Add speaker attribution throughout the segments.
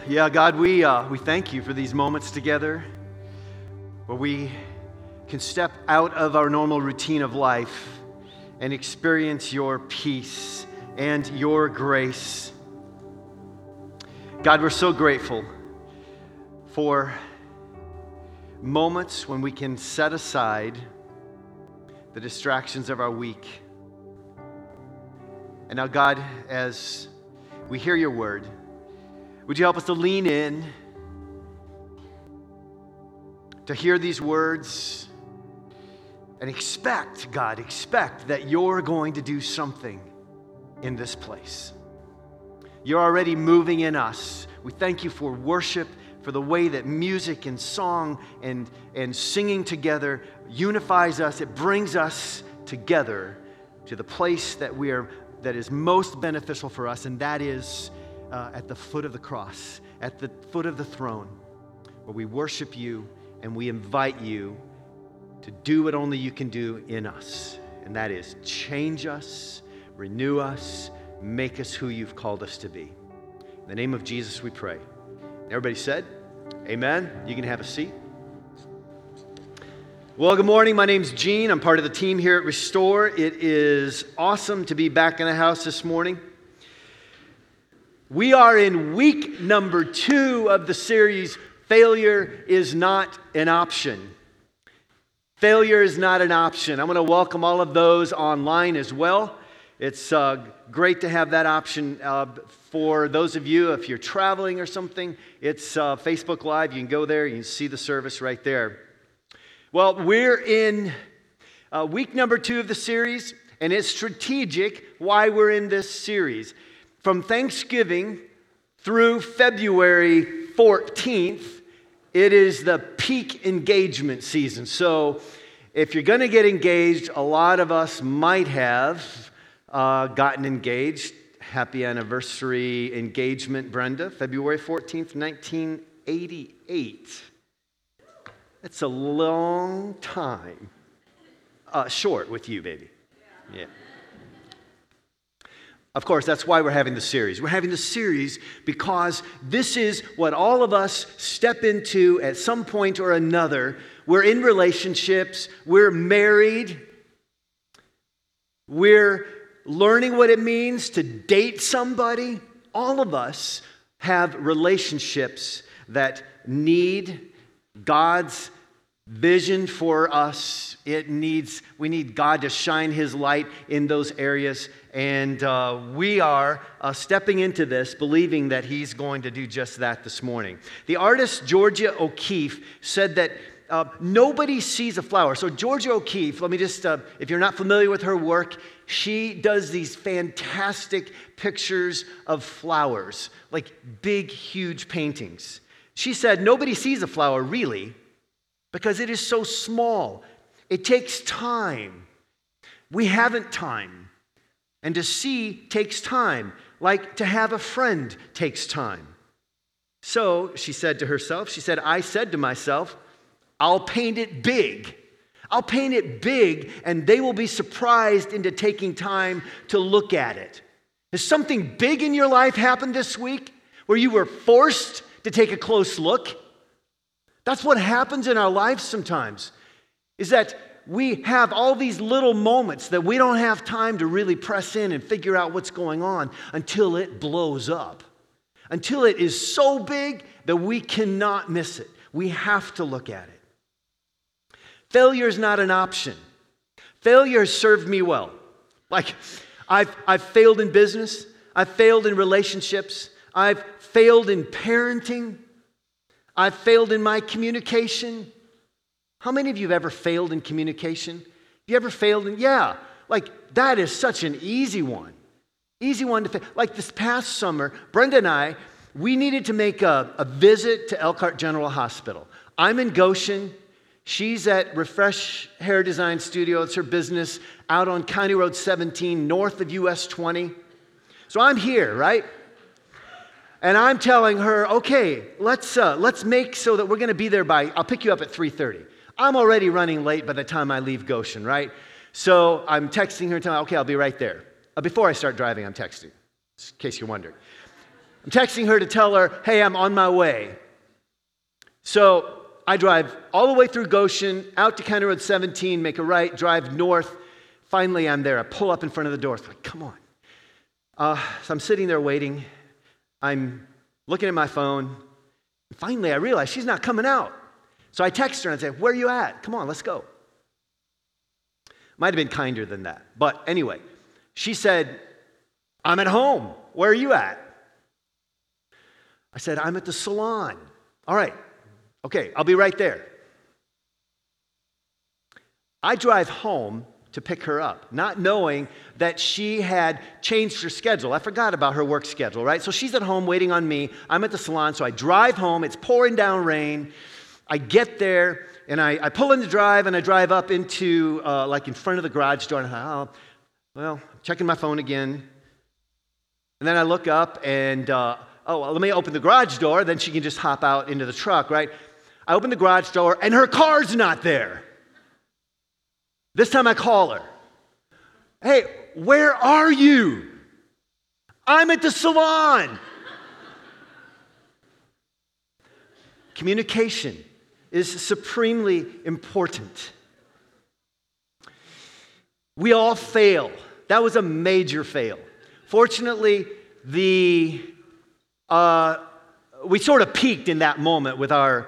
Speaker 1: Yeah, God, we thank you for these moments together where we can step out of our normal routine of life and experience your peace and your grace. God, we're so grateful for moments when we can set aside the distractions of our week. And now, God, as we hear your word, would you help us to lean in, to hear these words, and expect that you're going to do something in this place. You're already moving in us. We thank you for worship, for the way that music and song and singing together unifies us. It brings us together to the place that is most beneficial for us, and that is at the foot of the cross, at the foot of the throne, where we worship you and we invite you to do what only you can do in us. And that is change us, renew us, make us who you've called us to be. In the name of Jesus we pray. Everybody said, amen. You can have a seat. Well, good morning. My name's Gene. I'm part of the team here at Restore. It is awesome to be back in the house this morning. We are in week number 2 of the series, Failure is Not an Option. Failure is not an option. I want to welcome all of those online as well. It's great to have that option for those of you, if you're traveling or something. It's Facebook Live. You can go there. You can see the service right there. Well, we're in week number 2 of the series, and it's strategic why we're in this series. From Thanksgiving through February 14th, it is the peak engagement season. So if you're going to get engaged, a lot of us might have gotten engaged. Happy anniversary engagement, Brenda, February 14th, 1988. It's a long time. Short with you, baby. Yeah. Of course, that's why we're having the series. We're having the series because this is what all of us step into at some point or another. We're in relationships. We're married. We're learning what it means to date somebody. All of us have relationships that need God's vision for us. We need God to shine His light in those areas, and we are stepping into this believing that He's going to do just that this morning. The artist Georgia O'Keeffe said that nobody sees a flower. So Georgia O'Keeffe, let me just, if you're not familiar with her work, she does these fantastic pictures of flowers, like big, huge paintings. She said nobody sees a flower really, because it is so small. It takes time. We haven't time. And to see takes time, like to have a friend takes time. So she said to herself, I said to myself, I'll paint it big. I'll paint it big, and they will be surprised into taking time to look at it. Has something big in your life happened this week where you were forced to take a close look? That's what happens in our lives sometimes, is that we have all these little moments that we don't have time to really press in and figure out what's going on until it blows up, until it is so big that we cannot miss it. We have to look at it. Failure is not an option. Failure has served me well. Like, I've failed in business. I've failed in relationships. I've failed in parenting. I've failed in my communication. How many of you have ever failed in communication? Have you ever failed in, like that is such an easy one. Easy one to fail. Like this past summer, Brenda and I, we needed to make a visit to Elkhart General Hospital. I'm in Goshen. She's at Refresh Hair Design Studio. It's her business out on County Road 17, north of US 20. So I'm here, right? And I'm telling her, okay, let's make so that we're going to be there I'll pick you up at 3:30. I'm already running late by the time I leave Goshen, right? So I'm texting her and telling her, okay, I'll be right there. Before I start driving, I'm texting, in case you're wondering. I'm texting her to tell her, hey, I'm on my way. So I drive all the way through Goshen, out to County Road 17, make a right, drive north. Finally, I'm there. I pull up in front of the door. It's like, come on. So I'm sitting there waiting. I'm looking at my phone. Finally, I realize she's not coming out. So I text her and I say, where are you at? Come on, let's go. Might have been kinder than that. But anyway, she said, I'm at home. Where are you at? I said, I'm at the salon. All right. Okay, I'll be right there. I drive home to pick her up, not knowing that she had changed her schedule. I forgot about her work schedule, right? So she's at home waiting on me. I'm at the salon, so I drive home. It's pouring down rain. I get there, and I pull in the drive, and I drive up into, like in front of the garage door, and I thought, oh, well, checking my phone again. And then I look up, and, let me open the garage door, then she can just hop out into the truck, right? I open the garage door, and her car's not there. This time I call her. Hey, where are you? I'm at the salon. Communication is supremely important. We all fail. That was a major fail. Fortunately, we sort of peaked in that moment with our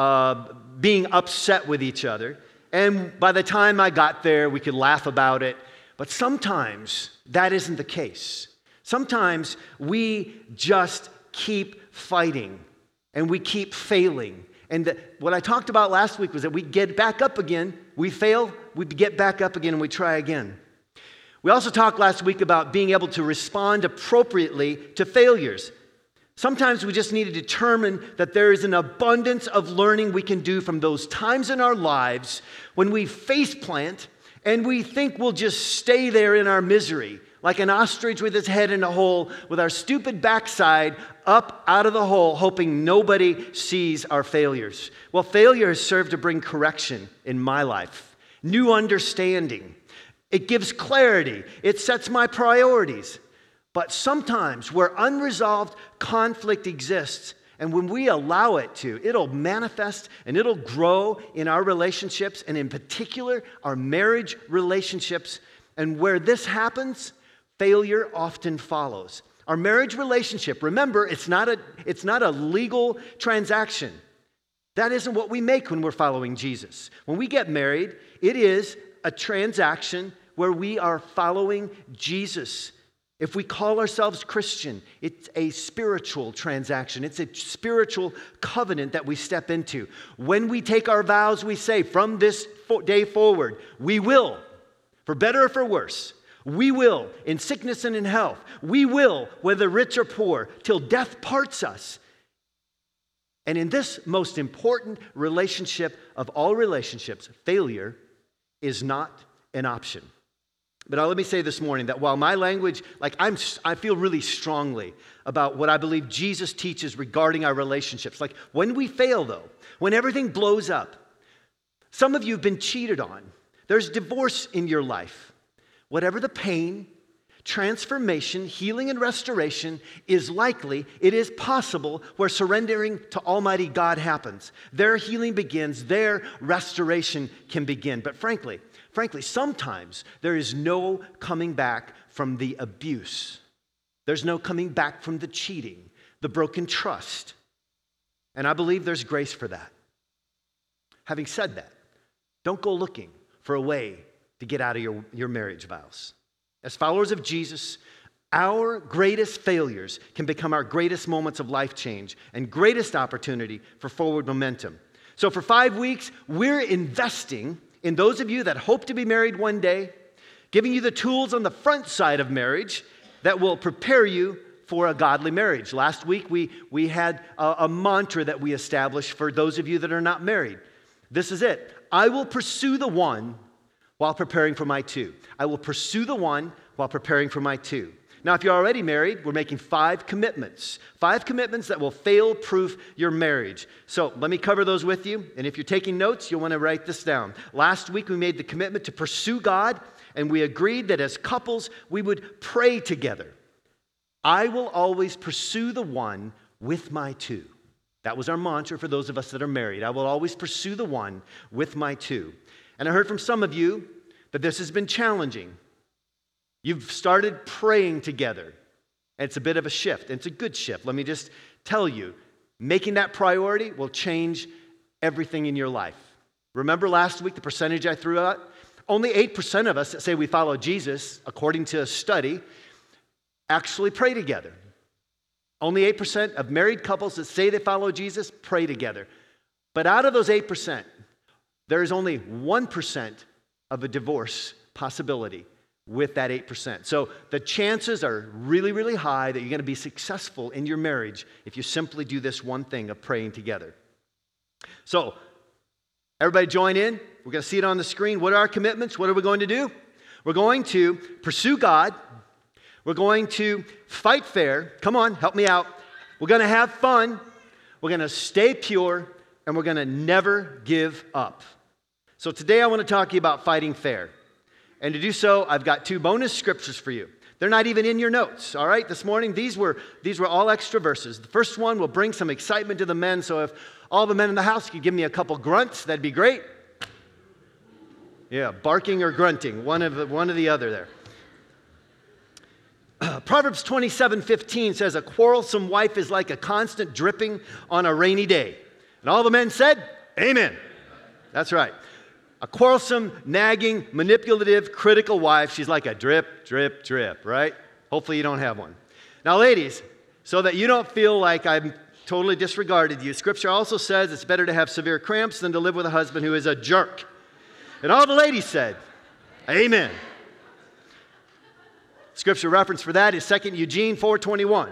Speaker 1: being upset with each other. And by the time I got there, we could laugh about it. But sometimes that isn't the case. Sometimes we just keep fighting and we keep failing. And what I talked about last week was that we get back up again. We fail, we get back up again, and we try again. We also talked last week about being able to respond appropriately to failures. Sometimes we just need to determine that there is an abundance of learning we can do from those times in our lives when we faceplant and we think we'll just stay there in our misery, like an ostrich with its head in a hole, with our stupid backside up out of the hole, hoping nobody sees our failures. Well, failures serve to bring correction in my life, new understanding. It gives clarity. It sets my priorities. But sometimes where unresolved conflict exists, and when we allow it to, it'll manifest and it'll grow in our relationships, and in particular, our marriage relationships. And where this happens, failure often follows. Our marriage relationship, remember, it's not a legal transaction. That isn't what we make when we're following Jesus. When we get married, it is a transaction where we are following Jesus. If we call ourselves Christian, it's a spiritual transaction. It's a spiritual covenant that we step into. When we take our vows, we say, from this day forward, we will, for better or for worse, we will, in sickness and in health, we will, whether rich or poor, till death parts us. And in this most important relationship of all relationships, failure is not an option. But let me say this morning that while my language, I feel really strongly about what I believe Jesus teaches regarding our relationships. Like when we fail though, when everything blows up, some of you have been cheated on. There's divorce in your life. Whatever the pain, transformation, healing, and restoration is likely, it is possible where surrendering to Almighty God happens. Their healing begins, their restoration can begin. But frankly, sometimes there is no coming back from the abuse. There's no coming back from the cheating, the broken trust. And I believe there's grace for that. Having said that, don't go looking for a way to get out of your marriage vows. As followers of Jesus, our greatest failures can become our greatest moments of life change and greatest opportunity for forward momentum. So for 5 weeks, we're investing in those of you that hope to be married one day, giving you the tools on the front side of marriage that will prepare you for a godly marriage. Last week, we had a mantra that we established for those of you that are not married. This is it. I will pursue the one while preparing for my two. I will pursue the one while preparing for my two. Now, if you're already married, we're making 5 commitments. 5 commitments that will fail-proof your marriage. So let me cover those with you. And if you're taking notes, you'll want to write this down. Last week, we made the commitment to pursue God, and we agreed that as couples, we would pray together. I will always pursue the one with my two. That was our mantra for those of us that are married. I will always pursue the one with my two. And I heard from some of you that this has been challenging. You've started praying together. It's a bit of a shift. It's a good shift. Let me just tell you, making that priority will change everything in your life. Remember last week the percentage I threw out? Only 8% of us that say we follow Jesus, according to a study, actually pray together. Only 8% of married couples that say they follow Jesus pray together. But out of those 8%, there is only 1% of a divorce possibility with that 8%. So the chances are really, really high that you're going to be successful in your marriage if you simply do this one thing of praying together. So everybody join in. We're going to see it on the screen. What are our commitments? What are we going to do? We're going to pursue God. We're going to fight fair. Come on, help me out. We're going to have fun. We're going to stay pure. And we're going to never give up. So today I want to talk to you about fighting fair. And to do so, I've got 2 bonus scriptures for you. They're not even in your notes, all right? This morning, these were all extra verses. The first one will bring some excitement to the men, so if all the men in the house could give me a couple grunts, that'd be great. Yeah, barking or grunting, one or the other there. Proverbs 27:15 says, a quarrelsome wife is like a constant dripping on a rainy day. And all the men said, amen. That's right. A quarrelsome, nagging, manipulative, critical wife, she's like a drip, drip, drip, right? Hopefully you don't have one. Now, ladies, so that you don't feel like I've totally disregarded you, Scripture also says it's better to have severe cramps than to live with a husband who is a jerk. And all the ladies said, amen. Scripture reference for that is 2 Eugene 4:21.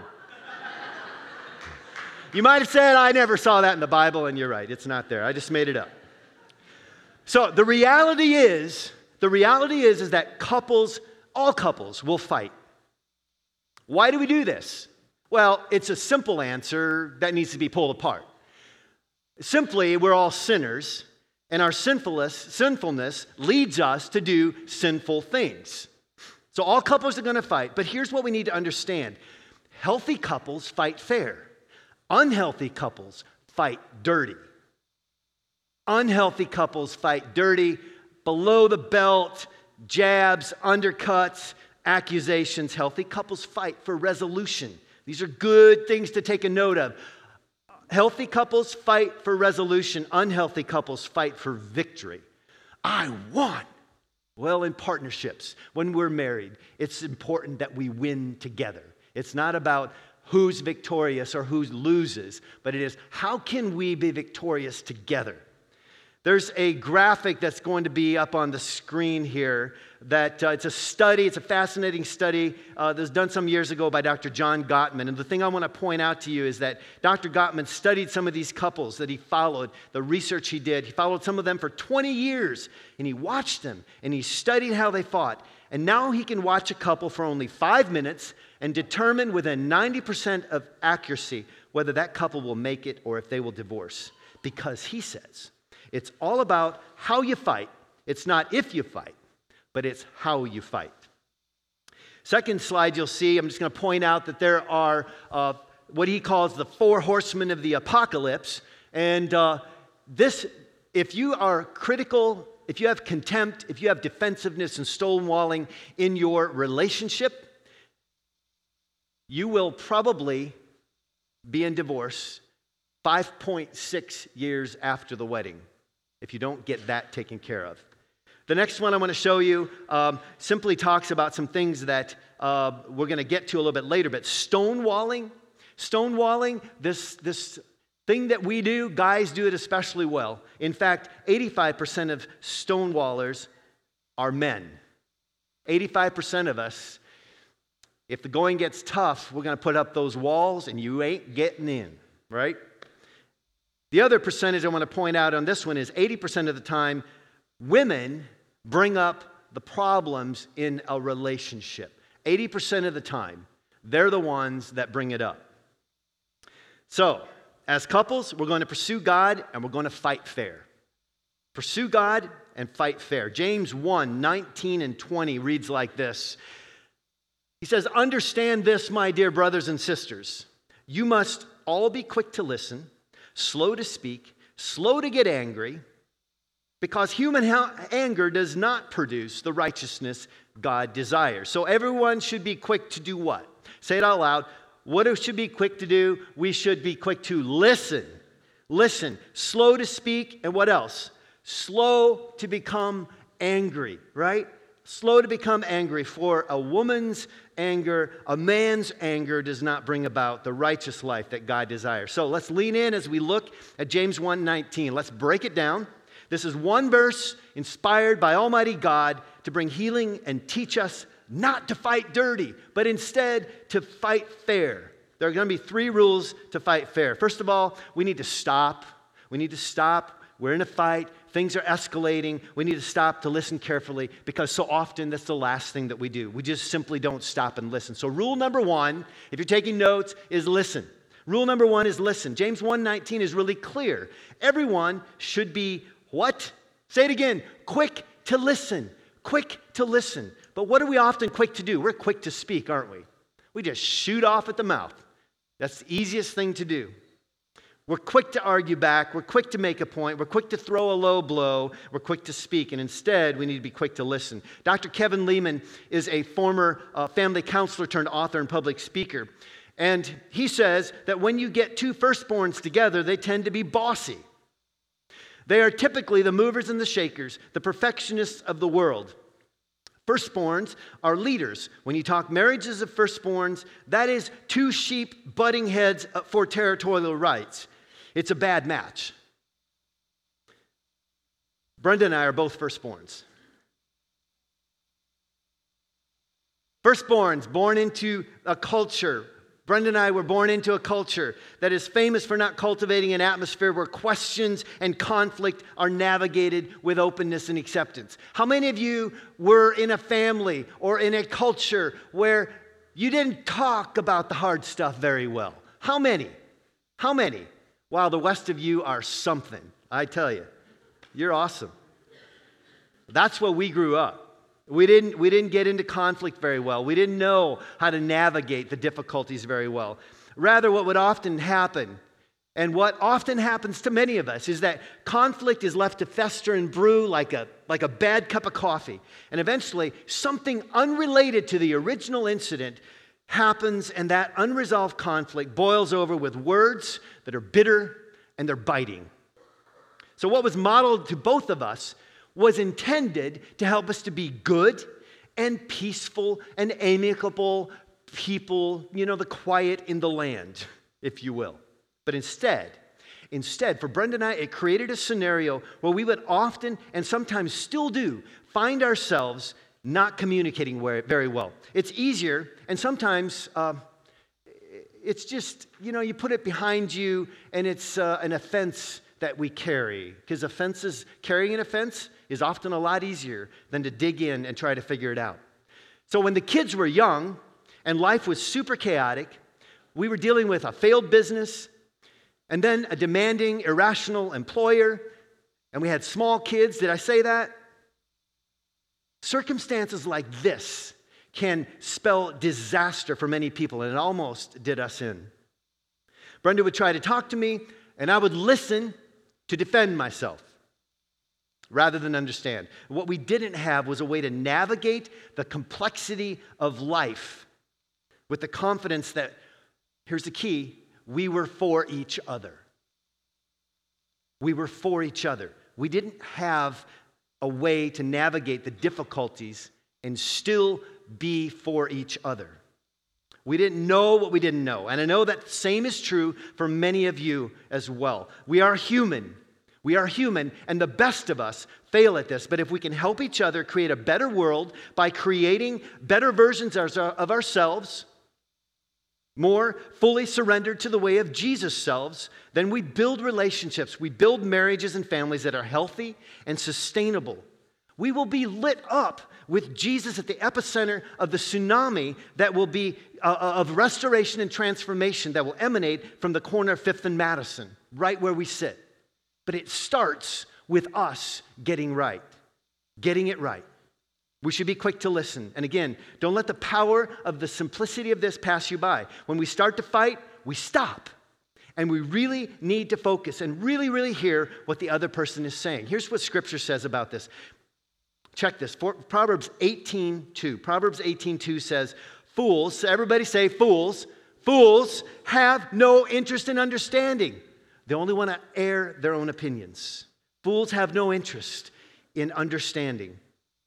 Speaker 1: You might have said, I never saw that in the Bible, and you're right, it's not there. I just made it up. So the reality is that all couples will fight. Why do we do this? Well, it's a simple answer that needs to be pulled apart. Simply, we're all sinners, and our sinfulness leads us to do sinful things. So all couples are going to fight, but here's what we need to understand. Healthy couples fight fair. Unhealthy couples fight dirty. Unhealthy couples fight dirty, below the belt, jabs, undercuts, accusations. Healthy couples fight for resolution. These are good things to take a note of. Healthy couples fight for resolution. Unhealthy couples fight for victory. I won. Well, in partnerships, when we're married, it's important that we win together. It's not about who's victorious or who loses, but it is how can we be victorious together? There's a graphic that's going to be up on the screen here that it's a study, it's a fascinating study that was done some years ago by Dr. John Gottman. And the thing I want to point out to you is that Dr. Gottman studied some of these couples that he followed, the research he did. He followed some of them for 20 years, and he watched them, and he studied how they fought. And now he can watch a couple for only 5 minutes and determine within 90% of accuracy whether that couple will make it or if they will divorce. Because he says, it's all about how you fight. It's not if you fight, but it's how you fight. Second slide you'll see, I'm just going to point out that there are what he calls the 4 horsemen of the apocalypse. And this, if you are critical, if you have contempt, if you have defensiveness and stonewalling in your relationship, you will probably be in divorce 5.6 years after the wedding if you don't get that taken care of. The next one I want to show you simply talks about some things that we're going to get to a little bit later, but stonewalling, this thing that we do, guys do it especially well. In fact, 85% of stonewallers are men. 85% of us, if the going gets tough, we're going to put up those walls and you ain't getting in, right? The other percentage I want to point out on this one is 80% of the time, women bring up the problems in a relationship. 80% of the time, they're the ones that bring it up. So, as couples, we're going to pursue God and we're going to fight fair. Pursue God and fight fair. James 1:19 and 20 reads like this. He says, understand this, my dear brothers and sisters. You must all be quick to listen, slow to speak, slow to get angry, because human anger does not produce the righteousness God desires. So everyone should be quick to do what? Say it out loud. What should be quick to do? We should be quick to listen. Listen. Slow to speak, and what else? Slow to become angry, right? Slow to become angry. For a woman's anger, a man's anger does not bring about the righteous life that God desires. So let's lean in as we look at James 1:19. Let's break it down. This is one verse inspired by Almighty God to bring healing and teach us not to fight dirty, but instead to fight fair. There are going to be 3 rules to fight fair. First of all, we need to stop. We need to stop. We're in a fight. Things are escalating. We need to stop to listen carefully, because so often that's the last thing that we do. We just simply don't stop and listen. So rule number 1, if you're taking notes, is listen. Rule number 1 is listen. James 1:19 is really clear. Everyone should be what? Say it again. Quick to listen. Quick to listen. But what are we often quick to do? We're quick to speak, aren't we? We just shoot off at the mouth. That's the easiest thing to do. We're quick to argue back. We're quick to make a point. We're quick to throw a low blow. We're quick to speak. And instead, we need to be quick to listen. Dr. Kevin Leman is a former family counselor turned author and public speaker. And he says that when you get 2 firstborns together, they tend to be bossy. They are typically the movers and the shakers, the perfectionists of the world. Firstborns are leaders. When you talk marriages of firstborns, that is 2 sheep butting heads for territorial rights. It's a bad match. Brenda and I are both firstborns. Firstborns, born into a culture. Brenda and I were born into a culture that is famous for not cultivating an atmosphere where questions and conflict are navigated with openness and acceptance. How many of you were in a family or in a culture where you didn't talk about the hard stuff very well? How many? How many? Wow, the rest of you are something. I tell you, you're awesome. That's where we grew up. We didn't get into conflict very well. We didn't know how to navigate the difficulties very well. Rather, what would often happen, and what often happens to many of us, is that conflict is left to fester and brew like a bad cup of coffee. And eventually, something unrelated to the original incident happens, and that unresolved conflict boils over with words that are bitter and they're biting. So what was modeled to both of us was intended to help us to be good and peaceful and amicable people, the quiet in the land, if you will. But instead, for Brenda and I, it created a scenario where we would often, and sometimes still do, find ourselves not communicating very well. It's easier, and sometimes it's just, you put it behind you, and it's an offense that we carry. Because carrying an offense is often a lot easier than to dig in and try to figure it out. So when the kids were young and life was super chaotic, we were dealing with a failed business and then a demanding, irrational employer, and we had small kids. Did I say that? Circumstances like this can spell disaster for many people, and it almost did us in. Brenda would try to talk to me, and I would listen to defend myself rather than understand. What we didn't have was a way to navigate the complexity of life with the confidence that, here's the key, we were for each other. We were for each other. We didn't have a way to navigate the difficulties and still be for each other. We didn't know what we didn't know. And I know that same is true for many of you as well. We are human. We are human, and the best of us fail at this. But if we can help each other create a better world by creating better versions of ourselves, more fully surrendered to the way of Jesus' selves, then we build relationships. We build marriages and families that are healthy and sustainable. We will be lit up with Jesus at the epicenter of the tsunami that will be of restoration and transformation that will emanate from the corner of 5th and Madison, right where we sit. But it starts with us getting it right. We should be quick to listen. And again, don't let the power of the simplicity of this pass you by. When we start to fight, we stop. And we really need to focus and really, really hear what the other person is saying. Here's what Scripture says about this. Check this. Proverbs 18:2. Proverbs 18:2 says, fools, everybody say fools. Fools have no interest in understanding. They only want to air their own opinions. Fools have no interest in understanding.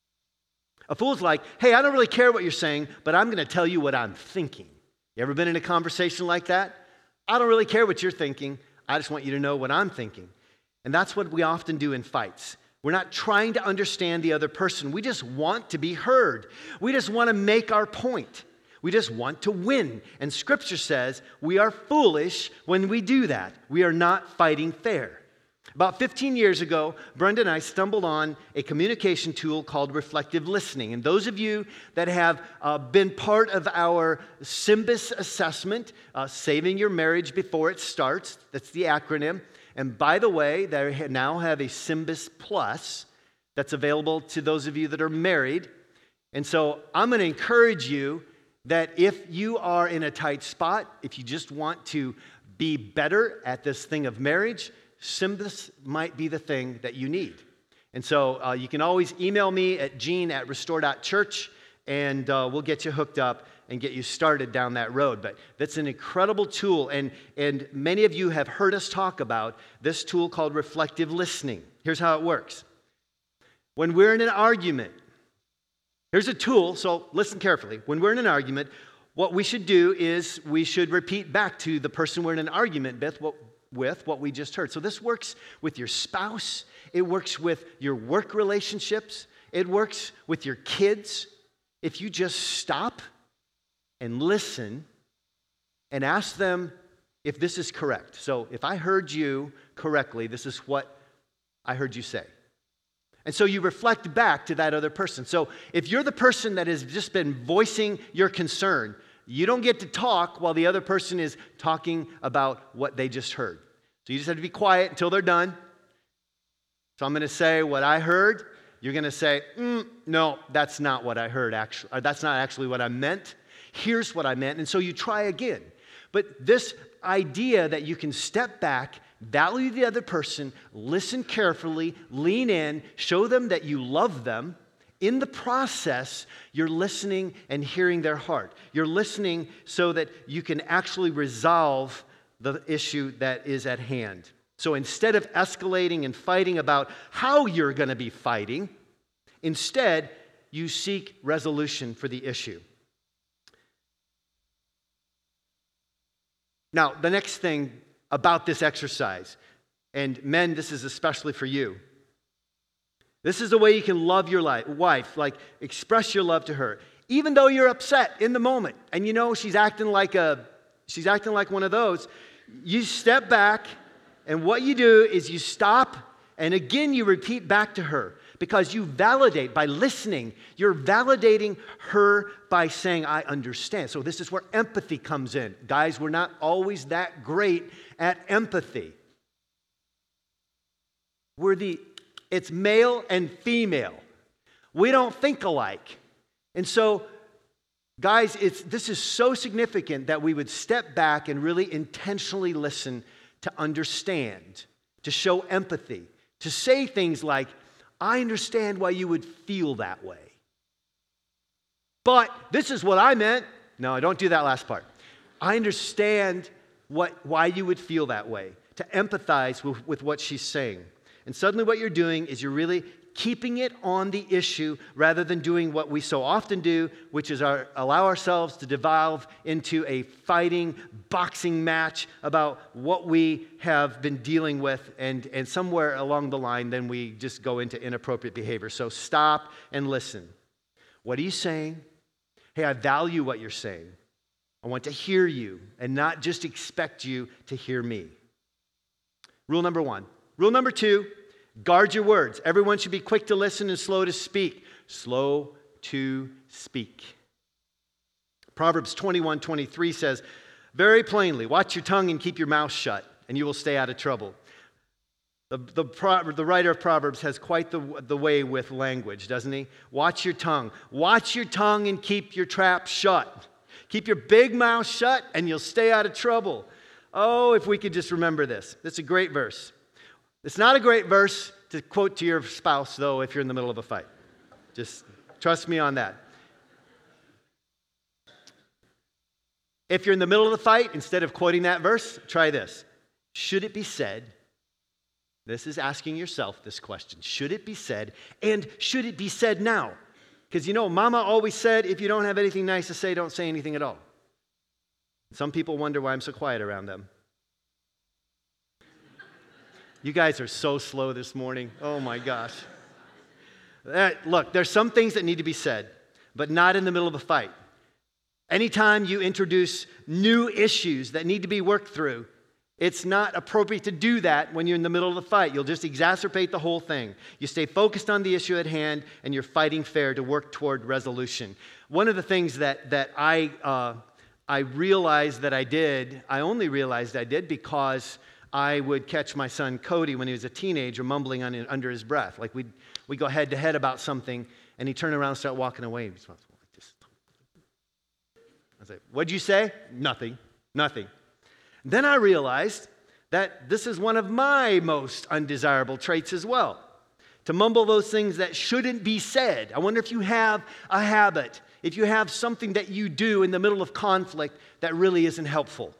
Speaker 1: A fool's like, hey, I don't really care what you're saying, but I'm going to tell you what I'm thinking. You ever been in a conversation like that? I don't really care what you're thinking. I just want you to know what I'm thinking. And that's what we often do in fights. We're not trying to understand the other person. We just want to be heard. We just want to make our point. We just want to win. And Scripture says we are foolish when we do that. We are not fighting fair. About 15 years ago, Brenda and I stumbled on a communication tool called reflective listening. And those of you that have been part of our SYMBIS assessment, Saving Your Marriage Before It Starts, that's the acronym. And by the way, they now have a SYMBIS Plus that's available to those of you that are married. And so I'm going to encourage you that if you are in a tight spot, if you just want to be better at this thing of marriage, SYMBIS might be the thing that you need. And so you can always email me at gene@restore.church, and we'll get you hooked up and get you started down that road. But that's an incredible tool, and many of you have heard us talk about this tool called reflective listening. Here's how it works. When we're in an argument, here's a tool, so listen carefully. When we're in an argument, what we should do is we should repeat back to the person we're in an argument with what we just heard. So this works with your spouse. It works with your work relationships. It works with your kids. If you just stop and listen and ask them if this is correct. So if I heard you correctly, this is what I heard you say. And so you reflect back to that other person. So if you're the person that has just been voicing your concern, you don't get to talk while the other person is talking about what they just heard. So you just have to be quiet until they're done. So I'm going to say what I heard. You're going to say, no, that's not what I heard actually. That's not actually what I meant. Here's what I meant. And so you try again. But this idea that you can step back, value the other person, listen carefully, lean in, show them that you love them. In the process, you're listening and hearing their heart. You're listening so that you can actually resolve the issue that is at hand. So instead of escalating and fighting about how you're going to be fighting, instead, you seek resolution for the issue. Now, the next thing about this exercise, and men, this is especially for you. This is the way you can love your wife, like express your love to her. Even though you're upset in the moment, and you know she's acting like one of those, you step back, and what you do is you stop, and again you repeat back to her. Because you validate, by listening, you're validating her by saying, I understand. So this is where empathy comes in. Guys, we're not always that great at empathy. It's male and female. We don't think alike. And so, guys, this is so significant that we would step back and really intentionally listen to understand, to show empathy, to say things like, I understand why you would feel that way. But this is what I meant. No, don't do that last part. I understand why you would feel that way, to empathize with what she's saying. And suddenly what you're doing is you're really keeping it on the issue rather than doing what we so often do, which is allow ourselves to devolve into a fighting, boxing match about what we have been dealing with, and somewhere along the line, then we just go into inappropriate behavior. So stop and listen. What are you saying? Hey, I value what you're saying. I want to hear you and not just expect you to hear me. Rule number 1. Rule number 2, guard your words. Everyone should be quick to listen and slow to speak. Slow to speak. Proverbs 21:23 says, very plainly, watch your tongue and keep your mouth shut, and you will stay out of trouble. The writer of Proverbs has quite the way with language, doesn't he? Watch your tongue. Watch your tongue and keep your trap shut. Keep your big mouth shut and you'll stay out of trouble. Oh, if we could just remember this. It's a great verse. It's not a great verse to quote to your spouse, though, if you're in the middle of a fight. Just trust me on that. If you're in the middle of the fight, instead of quoting that verse, try this. Should it be said, this is asking yourself this question, should it be said, and should it be said now? Because Mama always said, if you don't have anything nice to say, don't say anything at all. Some people wonder why I'm so quiet around them. You guys are so slow this morning. Oh my gosh. Look, there's some things that need to be said, but not in the middle of a fight. Anytime you introduce new issues that need to be worked through, it's not appropriate to do that when you're in the middle of the fight. You'll just exacerbate the whole thing. You stay focused on the issue at hand, and you're fighting fair to work toward resolution. One of the things that I realized that I did, I only realized I did because I would catch my son Cody when he was a teenager mumbling under his breath. Like we'd go head to head about something, and he'd turn around and start walking away. I was like, what'd you say? Nothing. Then I realized that this is one of my most undesirable traits as well. To mumble those things that shouldn't be said. I wonder if you have a habit, if you have something that you do in the middle of conflict that really isn't helpful.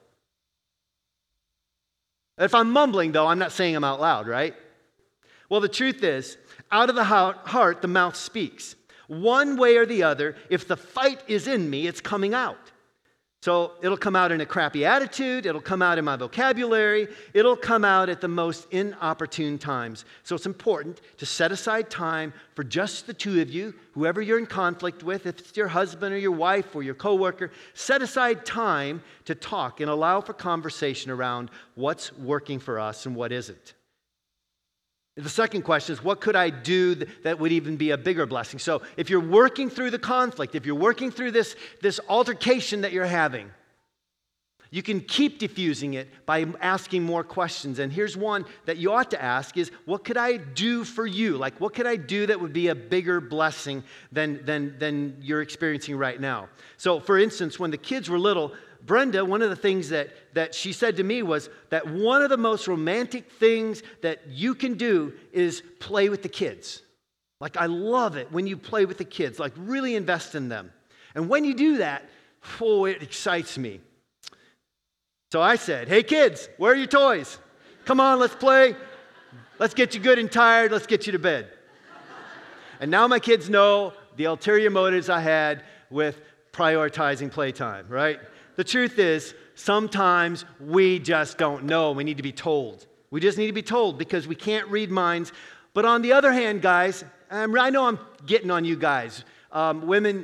Speaker 1: If I'm mumbling, though, I'm not saying them out loud, right? Well, the truth is, out of the heart, the mouth speaks. One way or the other, if the fight is in me, it's coming out. So it'll come out in a crappy attitude, it'll come out in my vocabulary, it'll come out at the most inopportune times. So it's important to set aside time for just the two of you, whoever you're in conflict with, if it's your husband or your wife or your coworker, set aside time to talk and allow for conversation around what's working for us and what isn't. The second question is, what could I do that would even be a bigger blessing? So if you're working through the conflict, if you're working through this altercation that you're having, you can keep diffusing it by asking more questions. And here's one that you ought to ask is, what could I do for you? Like, what could I do that would be a bigger blessing than you're experiencing right now? So, for instance, when the kids were little, Brenda, one of the things that she said to me was that one of the most romantic things that you can do is play with the kids. Like, I love it when you play with the kids, like really invest in them. And when you do that, it excites me. So I said, hey kids, where are your toys? Come on, let's play. Let's get you good and tired. Let's get you to bed. And now my kids know the ulterior motives I had with prioritizing playtime, right? The truth is, sometimes we just don't know. We need to be told. We just need to be told because we can't read minds. But on the other hand, guys, I know I'm getting on you guys. Women,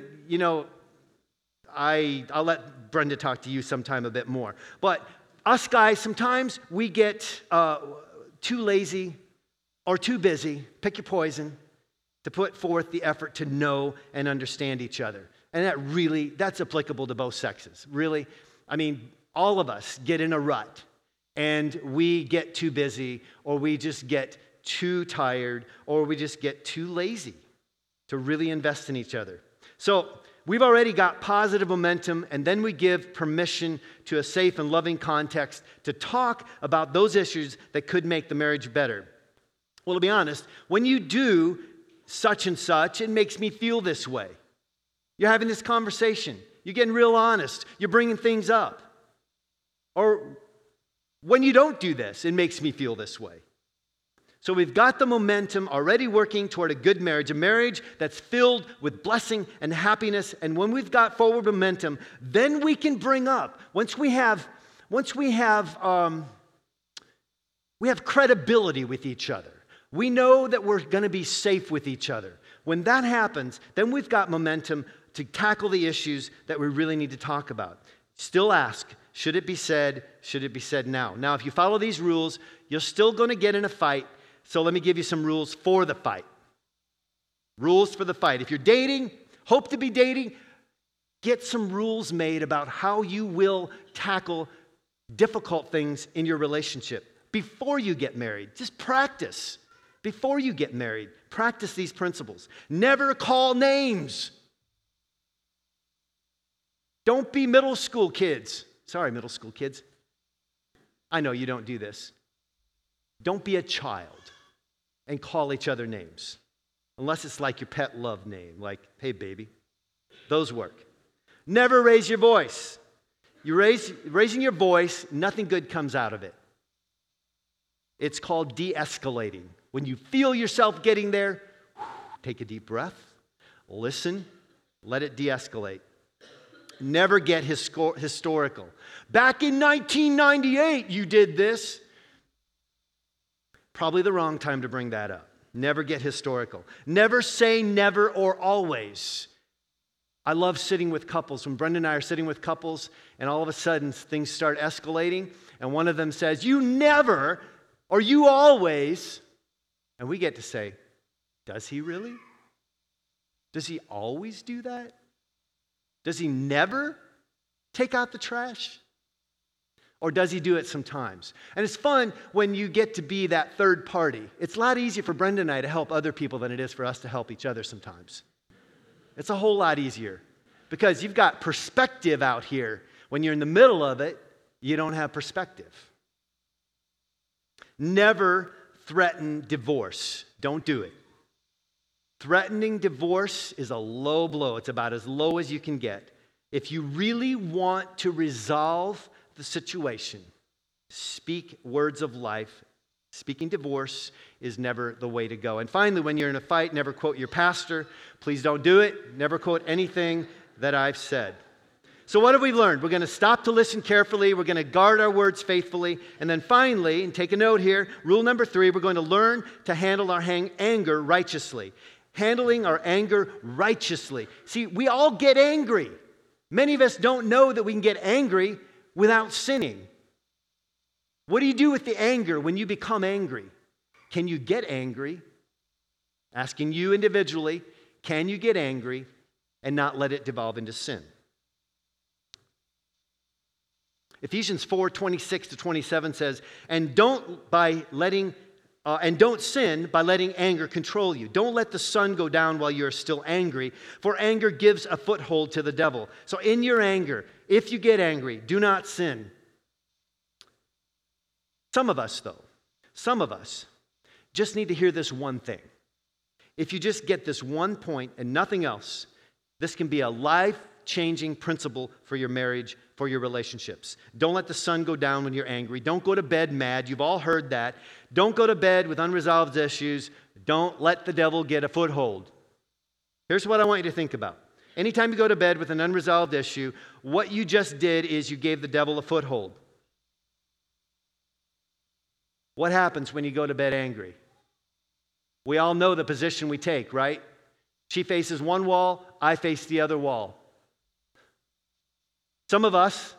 Speaker 1: I'll let Brenda talk to you sometime a bit more. But us guys, sometimes we get too lazy or too busy, pick your poison, to put forth the effort to know and understand each other. And that's applicable to both sexes, really. I mean, all of us get in a rut, and we get too busy, or we just get too tired, or we just get too lazy to really invest in each other. So we've already got positive momentum, and then we give permission to a safe and loving context to talk about those issues that could make the marriage better. Well, to be honest, when you do such and such, it makes me feel this way. You're having this conversation. You're getting real honest. You're bringing things up. Or when you don't do this, it makes me feel this way. So we've got the momentum already working toward a good marriage, a marriage that's filled with blessing and happiness. And when we've got forward momentum, then we can bring up, once we have credibility with each other. We know that we're going to be safe with each other. When that happens, then we've got momentum to tackle the issues that we really need to talk about. Still ask, should it be said? Should it be said now? Now, if you follow these rules, you're still going to get in a fight. So let me give you some rules for the fight. Rules for the fight. If you're dating, hope to be dating, get some rules made about how you will tackle difficult things in your relationship. before you get married. Just practice. Before you get married, practice these principles. Never call names. Don't be middle school kids. Sorry, middle school kids. I know you don't do this. Don't be a child and call each other names. Unless it's like your pet love name, like, hey, baby. Those work. Never raise your voice. Raising your voice, nothing good comes out of it. It's called de-escalating. When you feel yourself getting there, take a deep breath, listen, let it de-escalate. Never get historical. Back in 1998, you did this. Probably the wrong time to bring that up. Never get historical. Never say never or always. I love sitting with couples. When Brenda and I are sitting with couples, and all of a sudden things start escalating, and one of them says, you never, or you always, and we get to say, does he really? Does he always do that? Does he never take out the trash? Or does he do it sometimes? And it's fun when you get to be that third party. It's a lot easier for Brenda and I to help other people than it is for us to help each other sometimes. It's a whole lot easier because you've got perspective out here. When you're in the middle of it, you don't have perspective. Never threaten divorce. Don't do it. Threatening divorce is a low blow. It's about as low as you can get. If you really want to resolve the situation, speak words of life. Speaking divorce is never the way to go. And finally, when you're in a fight, never quote your pastor. Please don't do it. Never quote anything that I've said. So what have we learned? We're going to stop to listen carefully. We're going to guard our words faithfully. And then finally, and take a note here, rule number 3, we're going to learn to handle our anger righteously. Handling our anger righteously. See, we all get angry. Many of us don't know that we can get angry without sinning. What do you do with the anger when you become angry? Can you get angry? Asking you individually, can you get angry and not let it devolve into sin? Ephesians 4:26-27 says, and don't sin by letting anger control you. Don't let the sun go down while you're still angry, for anger gives a foothold to the devil. So in your anger, if you get angry, do not sin. Some of us just need to hear this one thing. If you just get this one point and nothing else, this can be a life-changing principle for your marriage, for your relationships. Don't let the sun go down when you're angry. Don't go to bed mad. You've all heard that. Don't go to bed with unresolved issues. Don't let the devil get a foothold. Here's what I want you to think about. Anytime you go to bed with an unresolved issue, what you just did is you gave the devil a foothold. What happens when you go to bed angry? We all know the position we take, right? She faces one wall, I face the other wall. Some of us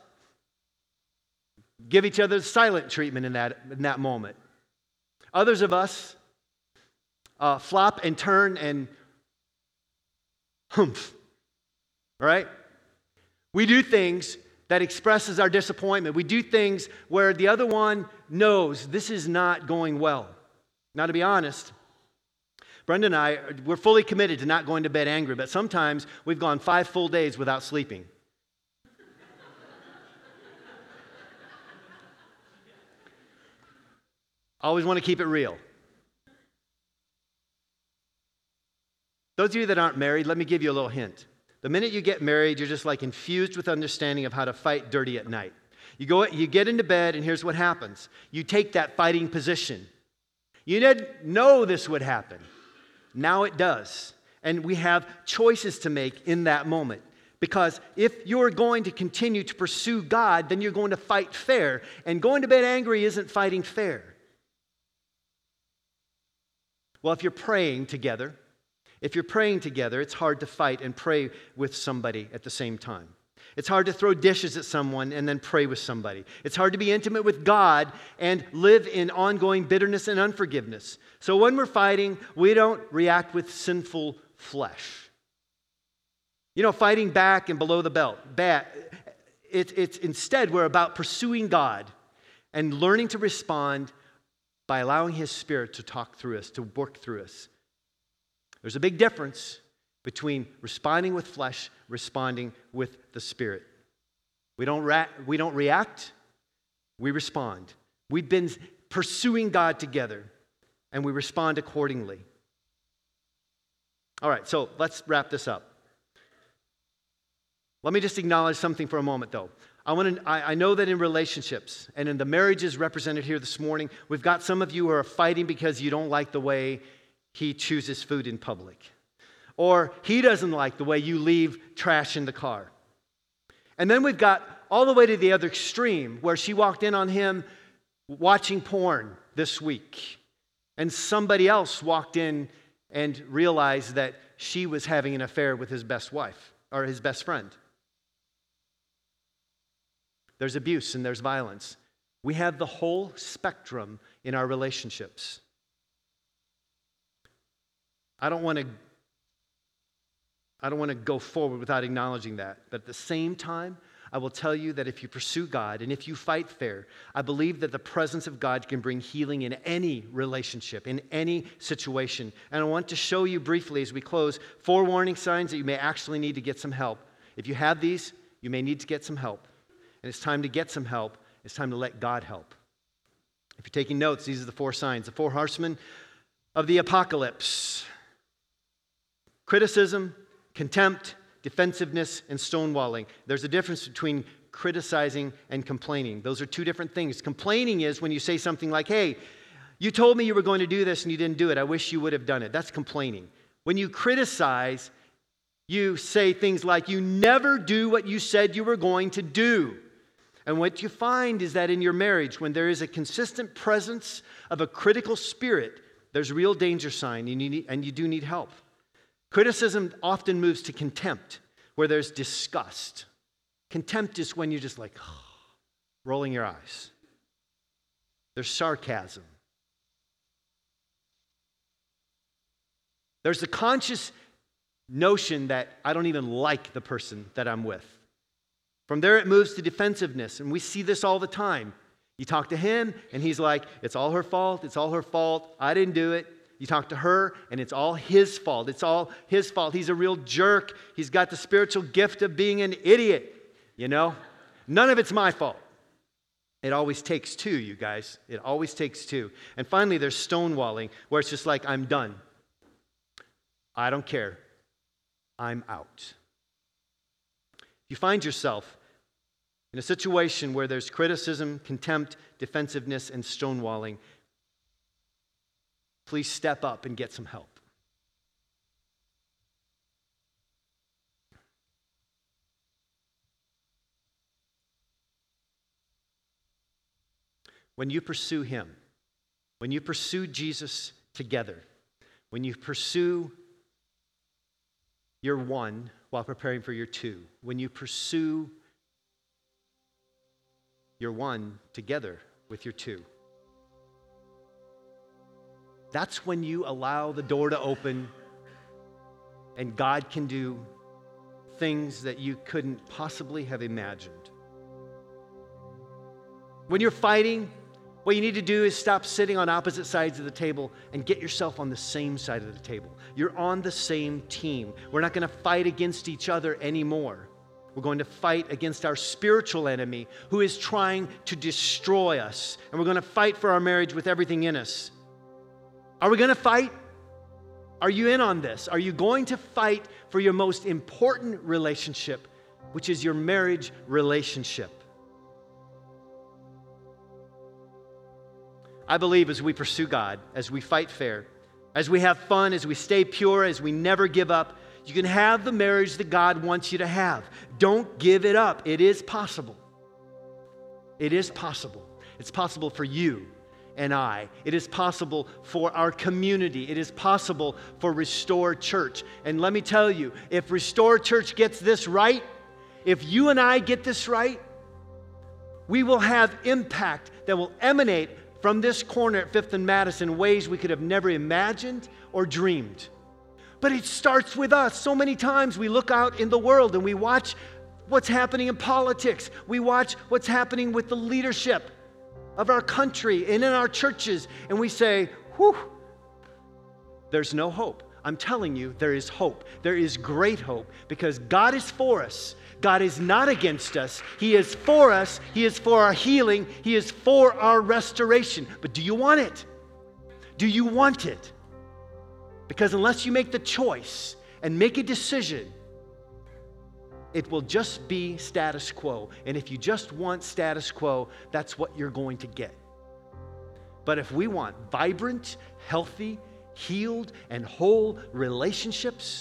Speaker 1: give each other silent treatment in that moment. Others of us flop and turn and humph, right? We do things that expresses our disappointment. We do things where the other one knows this is not going well. Now, to be honest, Brenda and I, we're fully committed to not going to bed angry, but sometimes we've gone 5 full days without sleeping. I always want to keep it real. Those of you that aren't married, let me give you a little hint. The minute you get married, you're just like infused with understanding of how to fight dirty at night. You get into bed, and here's what happens. You take that fighting position. You didn't know this would happen. Now it does. And we have choices to make in that moment. Because if you're going to continue to pursue God, then you're going to fight fair. And going to bed angry isn't fighting fair. Well, if you're praying together, it's hard to fight and pray with somebody at the same time. It's hard to throw dishes at someone and then pray with somebody. It's hard to be intimate with God and live in ongoing bitterness and unforgiveness. So when we're fighting, we don't react with sinful flesh. You know, fighting back and below the belt. It's instead, we're about pursuing God and learning to respond by allowing His Spirit to talk through us, to work through us. There's a big difference between responding with flesh, responding with the Spirit. We don't react, we respond. We've been pursuing God together, and we respond accordingly. All right, so let's wrap this up. Let me just acknowledge something for a moment, though. I know that in relationships and in the marriages represented here this morning, we've got some of you who are fighting because you don't like the way he chooses food in public. Or he doesn't like the way you leave trash in the car. And then we've got all the way to the other extreme where she walked in on him watching porn this week. And somebody else walked in and realized that she was having an affair with his best wife or his best friend. There's abuse and there's violence. We have the whole spectrum in our relationships. I don't want to go forward without acknowledging that. But at the same time, I will tell you that if you pursue God and if you fight fair, I believe that the presence of God can bring healing in any relationship, in any situation. And I want to show you briefly as we close 4 warning signs that you may actually need to get some help. If you have these, you may need to get some help. And it's time to get some help. It's time to let God help. If you're taking notes, these are the 4 signs, the 4 horsemen of the apocalypse. Criticism, contempt, defensiveness, and stonewalling. There's a difference between criticizing and complaining. Those are 2 different things. Complaining is when you say something like, hey, you told me you were going to do this and you didn't do it. I wish you would have done it. That's complaining. When you criticize, you say things like, you never do what you said you were going to do. And what you find is that in your marriage, when there is a consistent presence of a critical spirit, there's a real danger sign and you do need help. Criticism often moves to contempt, where there's disgust. Contempt is when you're just like, rolling your eyes. There's sarcasm. There's the conscious notion that I don't even like the person that I'm with. From there, it moves to defensiveness, and we see this all the time. You talk to him, and he's like, it's all her fault, it's all her fault, I didn't do it. You talk to her, and it's all his fault. It's all his fault. He's a real jerk. He's got the spiritual gift of being an idiot, you know? None of it's my fault. It always takes 2, you guys. It always takes 2. And finally, there's stonewalling, where it's just like, I'm done. I don't care. I'm out. If you find yourself in a situation where there's criticism, contempt, defensiveness, and stonewalling, please step up and get some help. When you pursue Him, when you pursue Jesus together, when you pursue your 1 while preparing for your 2, when you pursue your 1 together with your 2, that's when you allow the door to open and God can do things that you couldn't possibly have imagined. When you're fighting, what you need to do is stop sitting on opposite sides of the table and get yourself on the same side of the table. You're on the same team. We're not going to fight against each other anymore. We're going to fight against our spiritual enemy who is trying to destroy us. And we're going to fight for our marriage with everything in us. Are we going to fight? Are you in on this? Are you going to fight for your most important relationship, which is your marriage relationship? I believe as we pursue God, as we fight fair, as we have fun, as we stay pure, as we never give up, you can have the marriage that God wants you to have. Don't give it up. It is possible. It is possible. It's possible for you and I. It is possible for our community. It is possible for Restore Church. And let me tell you, if Restore Church gets this right, if you and I get this right, we will have impact that will emanate from this corner at 5th and Madison in ways we could have never imagined or dreamed. But it starts with us. So many times we look out in the world and we watch what's happening in politics. We watch what's happening with the leadership of our country and in our churches, and we say, whew, there's no hope. I'm telling you, there is hope. There is great hope because God is for us. God is not against us. He is for us. He is for our healing. He is for our restoration. But do you want it? Do you want it? Because unless you make the choice and make a decision, it will just be status quo. And if you just want status quo, that's what you're going to get. But if we want vibrant, healthy, healed, and whole relationships,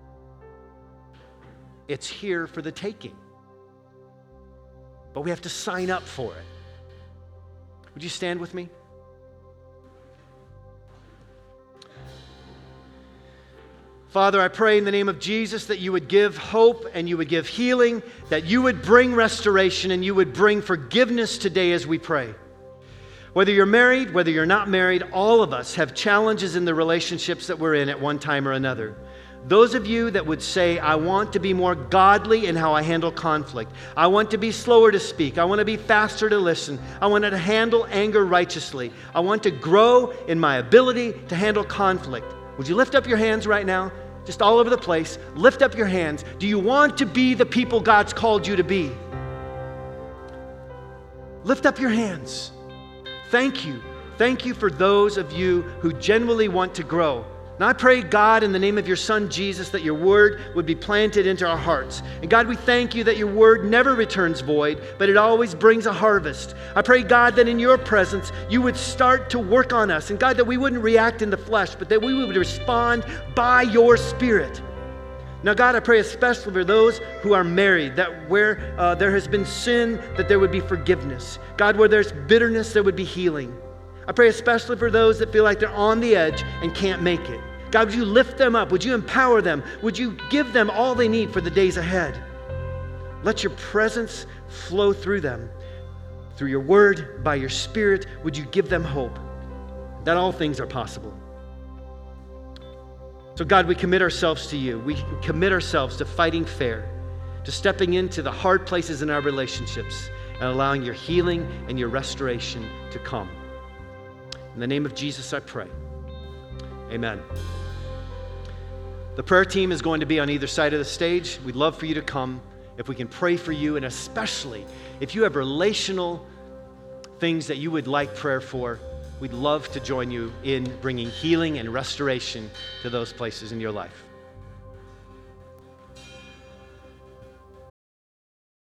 Speaker 1: it's here for the taking. But we have to sign up for it. Would you stand with me? Father, I pray in the name of Jesus that you would give hope and you would give healing, that you would bring restoration and you would bring forgiveness today as we pray. Whether you're married, whether you're not married, all of us have challenges in the relationships that we're in at one time or another. Those of you that would say, I want to be more godly in how I handle conflict. I want to be slower to speak. I want to be faster to listen. I want to handle anger righteously. I want to grow in my ability to handle conflict. Would you lift up your hands right now? Just all over the place. Lift up your hands. Do you want to be the people God's called you to be? Lift up your hands. Thank you. Thank you for those of you who genuinely want to grow. Now I pray, God, in the name of your Son, Jesus, that your word would be planted into our hearts. And God, we thank you that your word never returns void, but it always brings a harvest. I pray, God, that in your presence, you would start to work on us. And God, that we wouldn't react in the flesh, but that we would respond by your Spirit. Now, God, I pray especially for those who are married, that where there has been sin, that there would be forgiveness. God, where there's bitterness, there would be healing. I pray especially for those that feel like they're on the edge and can't make it. God, would you lift them up? Would you empower them? Would you give them all they need for the days ahead? Let your presence flow through them. Through your word, by your Spirit, would you give them hope that all things are possible? So God, we commit ourselves to you. We commit ourselves to fighting fair, to stepping into the hard places in our relationships and allowing your healing and your restoration to come. In the name of Jesus, I pray. Amen. The prayer team is going to be on either side of the stage. We'd love for you to come if we can pray for you, and especially if you have relational things that you would like prayer for, we'd love to join you in bringing healing and restoration to those places in your life.